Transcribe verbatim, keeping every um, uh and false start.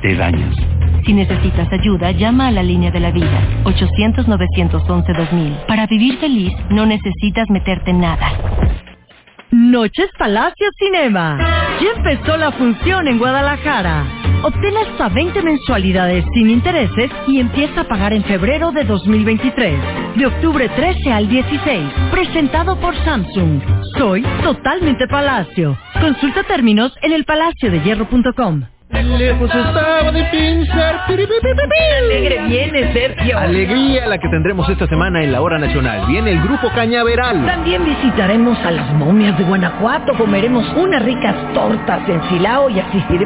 de daños. Si necesitas ayuda, llama a la línea de la vida, ochocientos, novecientos once, dos mil. Para vivir feliz, no necesitas meterte en nada. Noches Palacio Cinema. Ya empezó la función en Guadalajara. Obtén hasta veinte mensualidades sin intereses y empieza a pagar en febrero de dos mil veintitrés. De octubre trece al dieciséis. Presentado por Samsung. Soy totalmente Palacio. Consulta términos en el palacio de hierro punto com. Lejos estaba de pensar. Alegre viene, Sergio. Alegría la que tendremos esta semana en la Hora Nacional. Viene el Grupo Cañaveral. También visitaremos a las momias de Guanajuato, comeremos unas ricas tortas en Silao y asistiremos